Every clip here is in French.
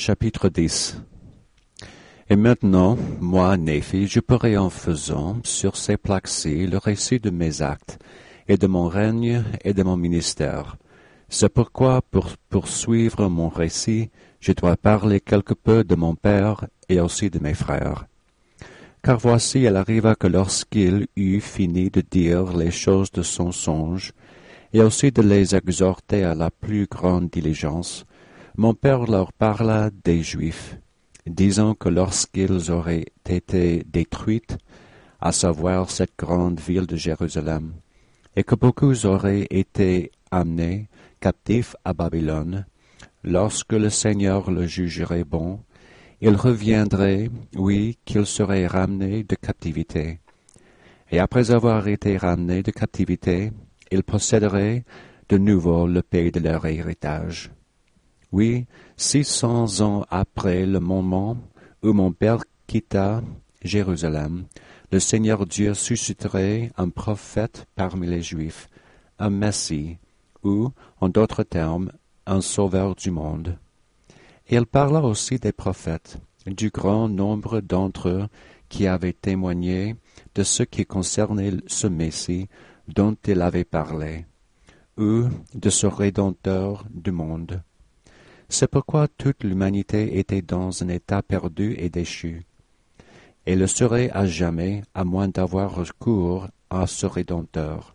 Chapitre 10. Et maintenant, moi, Néphi, je pourrai en faisant, sur ces plaques-ci, le récit de mes actes, et de mon règne, et de mon ministère. C'est pourquoi, pour poursuivre mon récit, je dois parler quelque peu de mon père, et aussi de mes frères. Car voici, il arriva que lorsqu'il eut fini de dire les choses de son songe, et aussi de les exhorter à la plus grande diligence, mon père leur parla des Juifs, disant que lorsqu'ils auraient été détruits, à savoir cette grande ville de Jérusalem, et que beaucoup auraient été amenés captifs à Babylone, lorsque le Seigneur le jugerait bon, il reviendrait, oui, qu'ils seraient ramenés de captivité. Et après avoir été ramenés de captivité, ils posséderaient de nouveau le pays de leur héritage. Oui, 600 ans après le moment où mon père quitta Jérusalem, le Seigneur Dieu susciterait un prophète parmi les Juifs, un Messie, ou, en d'autres termes, un sauveur du monde. Et il parla aussi des prophètes, du grand nombre d'entre eux qui avaient témoigné de ce qui concernait ce Messie dont il avait parlé, ou de ce Rédempteur du monde. C'est pourquoi toute l'humanité était dans un état perdu et déchu, et le serait à jamais, à moins d'avoir recours à ce Rédempteur.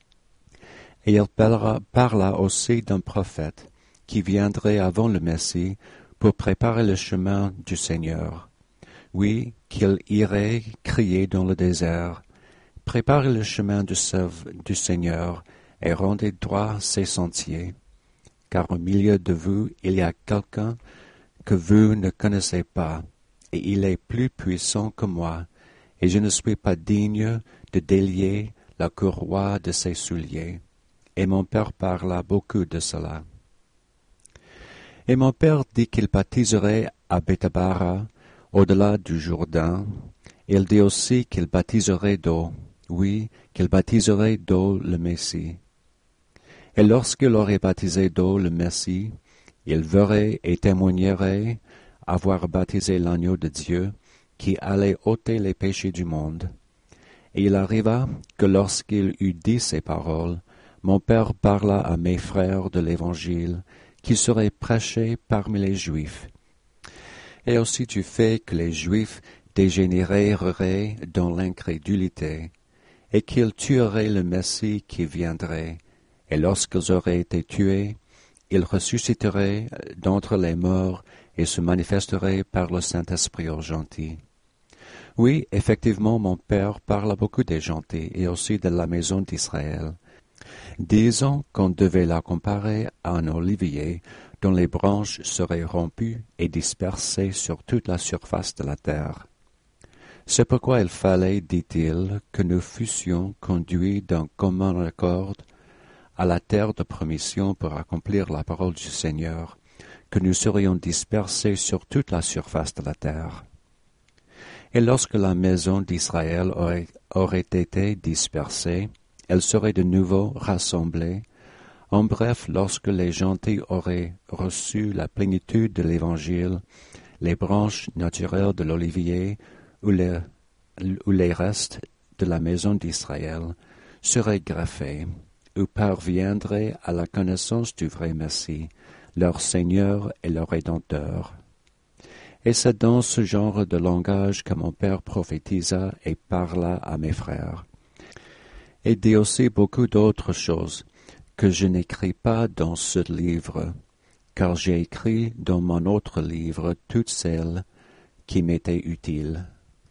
Et il parla aussi d'un prophète qui viendrait avant le Messie pour préparer le chemin du Seigneur. Oui, qu'il irait crier dans le désert, « Préparez le chemin du Seigneur et rendez droit ses sentiers. » Car au milieu de vous, il y a quelqu'un que vous ne connaissez pas, et il est plus puissant que moi, et je ne suis pas digne de délier la courroie de ses souliers. Et mon père parla beaucoup de cela. Et mon père dit qu'il baptiserait à Bethabara, au-delà du Jourdain. Il dit aussi qu'il baptiserait d'eau, oui, qu'il baptiserait d'eau le Messie. Et lorsqu'il aurait baptisé d'eau le Messie, il verrait et témoignerait avoir baptisé l'agneau de Dieu, qui allait ôter les péchés du monde. Et il arriva que lorsqu'il eut dit ces paroles, mon père parla à mes frères de l'Évangile, qui serait prêché parmi les Juifs, et aussi du fait que les Juifs dégénéreraient dans l'incrédulité, et qu'ils tueraient le Messie qui viendrait, et lorsqu'ils auraient été tués, il ressusciterait d'entre les morts et se manifesterait par le Saint-Esprit aux gentils. Oui, effectivement, mon père parle beaucoup des gentils et aussi de la maison d'Israël, disant qu'on devait la comparer à un olivier dont les branches seraient rompues et dispersées sur toute la surface de la terre. C'est pourquoi il fallait, dit-il, que nous fussions conduits d'un commun accord à la terre de promission pour accomplir la parole du Seigneur, que nous serions dispersés sur toute la surface de la terre. Et lorsque la maison d'Israël aurait été dispersée, elle serait de nouveau rassemblée. En bref, lorsque les gentils auraient reçu la plénitude de l'Évangile, les branches naturelles de l'olivier ou les restes de la maison d'Israël seraient greffés, ou parviendraient à la connaissance du vrai Messie, leur Seigneur et leur Rédempteur. Et c'est dans ce genre de langage que mon père prophétisa et parla à mes frères. Et dit aussi beaucoup d'autres choses que je n'écris pas dans ce livre, car j'ai écrit dans mon autre livre toutes celles qui m'étaient utiles.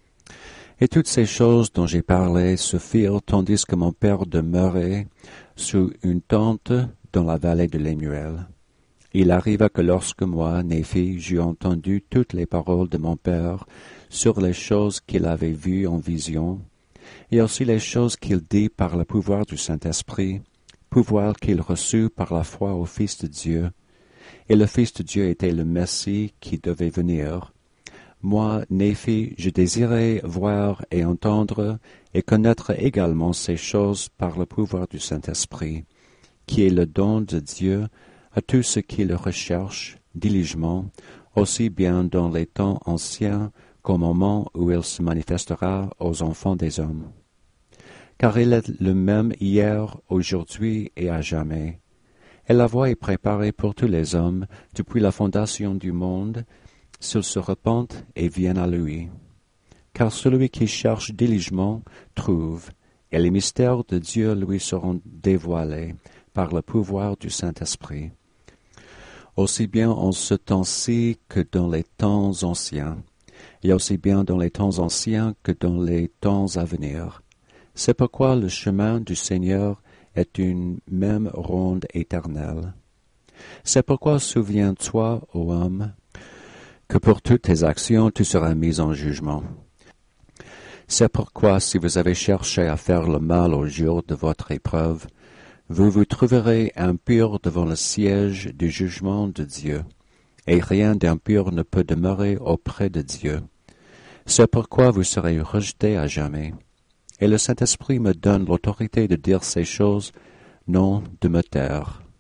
Et toutes ces choses dont j'ai parlé se firent tandis que mon père demeurait sous une tente dans la vallée de Lémuel. Il arriva que lorsque moi, Néphi, j'eus entendu toutes les paroles de mon père sur les choses qu'il avait vues en vision, et aussi les choses qu'il dit par le pouvoir du Saint-Esprit, pouvoir qu'il reçut par la foi au Fils de Dieu, et le Fils de Dieu était le Messie qui devait venir. Moi, Néphi, je désirais voir et entendre et connaître également ces choses par le pouvoir du Saint-Esprit, qui est le don de Dieu à tous ceux qui le recherchent diligemment aussi bien dans les temps anciens qu'au moment où il se manifestera aux enfants des hommes. Car il est le même hier, aujourd'hui et à jamais. Et la voie est préparée pour tous les hommes depuis la fondation du monde, s'ils se repentent et viennent à lui. Car celui qui cherche diligemment trouve, et les mystères de Dieu lui seront dévoilés par le pouvoir du Saint-Esprit. Aussi bien en ce temps-ci que dans les temps anciens, et aussi bien dans les temps anciens que dans les temps à venir. C'est pourquoi le chemin du Seigneur est une même ronde éternelle. C'est pourquoi souviens-toi, ô homme, que pour toutes tes actions tu seras mis en jugement. C'est pourquoi si vous avez cherché à faire le mal au jour de votre épreuve, vous vous trouverez impur devant le siège du jugement de Dieu, et rien d'impur ne peut demeurer auprès de Dieu. C'est pourquoi vous serez rejetés à jamais. Et le Saint-Esprit me donne l'autorité de dire ces choses, non de me taire.